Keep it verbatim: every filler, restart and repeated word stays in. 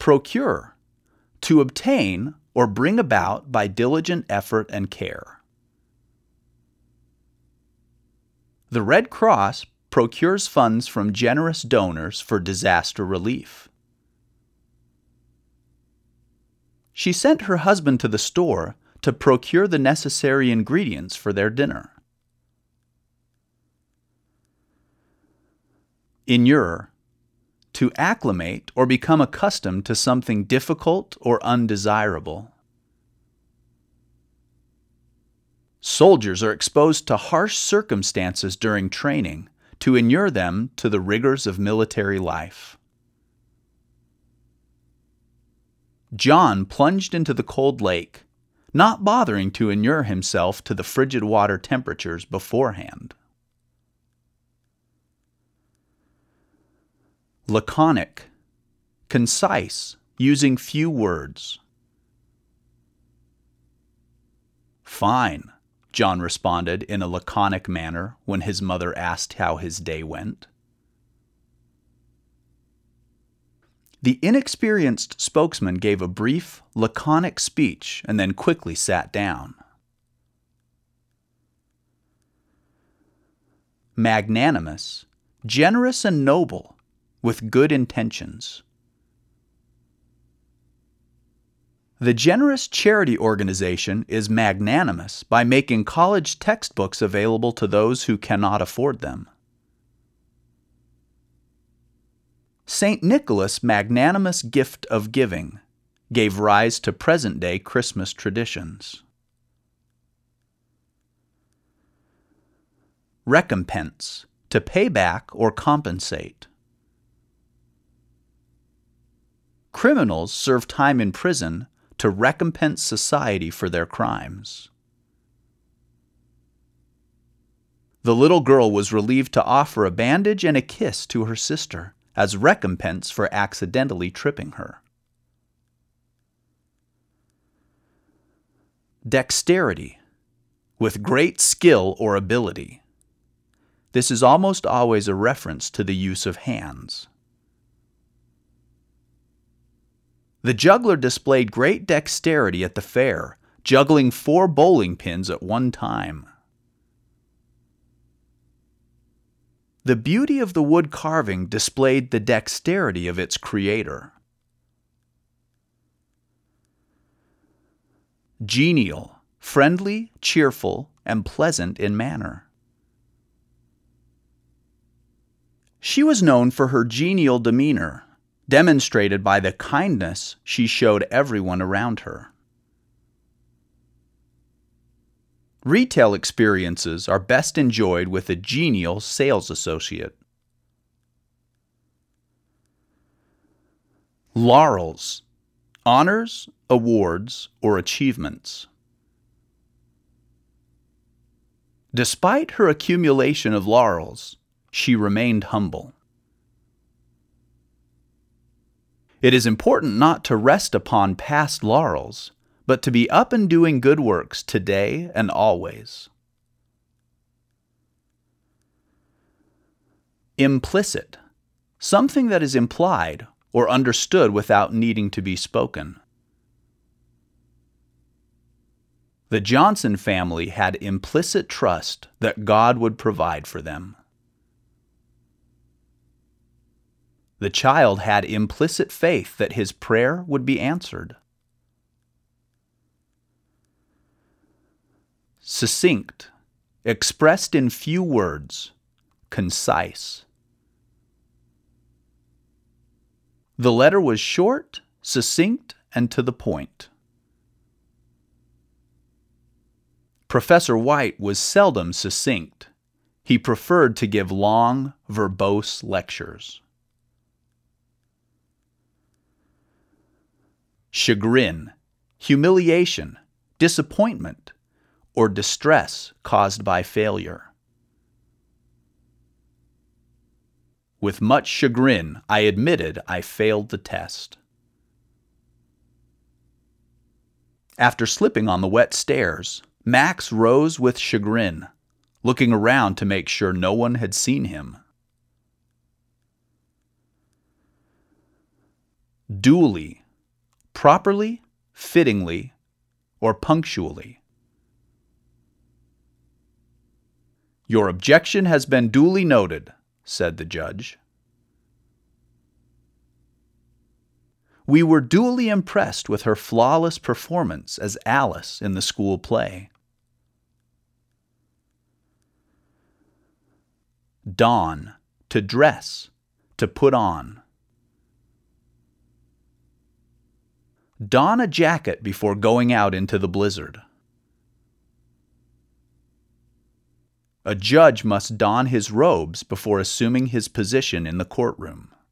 procure, to obtain or bring about by diligent effort and care. The Red Cross procures funds from generous donors for disaster relief. She sent her husband to the store to procure the necessary ingredients for their dinner. Inure, to acclimate or become accustomed to something difficult or undesirable. Soldiers are exposed to harsh circumstances during training to inure them to the rigors of military life. John plunged into the cold lake, not bothering to inure himself to the frigid water temperatures beforehand. Laconic, concise, using few words. Fine, John responded in a laconic manner when his mother asked how his day went. The inexperienced spokesman gave a brief, laconic speech and then quickly sat down. Magnanimous, generous and noble, with good intentions. The generous charity organization is magnanimous by making college textbooks available to those who cannot afford them. Saint Nicholas' magnanimous gift of giving gave rise to present-day Christmas traditions. Recompense, to pay back or compensate. Criminals serve time in prison to recompense society for their crimes. The little girl was relieved to offer a bandage and a kiss to her sister as recompense for accidentally tripping her. Dexterity, with great skill or ability. This is almost always a reference to the use of hands. The juggler displayed great dexterity at the fair, juggling four bowling pins at one time. The beauty of the wood carving displayed the dexterity of its creator. Genial, friendly, cheerful, and pleasant in manner. She was known for her genial demeanor, demonstrated by the kindness she showed everyone around her. Retail experiences are best enjoyed with a genial sales associate. Laurels, honors, awards, or achievements. Despite her accumulation of laurels, she remained humble. It is important not to rest upon past laurels, but to be up and doing good works today and always. Implicit, something that is implied or understood without needing to be spoken. The Johnson family had implicit trust that God would provide for them. The child had implicit faith that his prayer would be answered. Succinct, expressed in few words, concise. The letter was short, succinct, and to the point. Professor White was seldom succinct. He preferred to give long, verbose lectures. Chagrin, humiliation, disappointment, or distress caused by failure. With much chagrin, I admitted I failed the test. After slipping on the wet stairs, Max rose with chagrin, looking around to make sure no one had seen him. duly, properly, fittingly, or punctually. Your objection has been duly noted, said the judge. We were duly impressed with her flawless performance as Alice in the school play. Don, to dress, to put on. Don a jacket before going out into the blizzard. A judge must don his robes before assuming his position in the courtroom.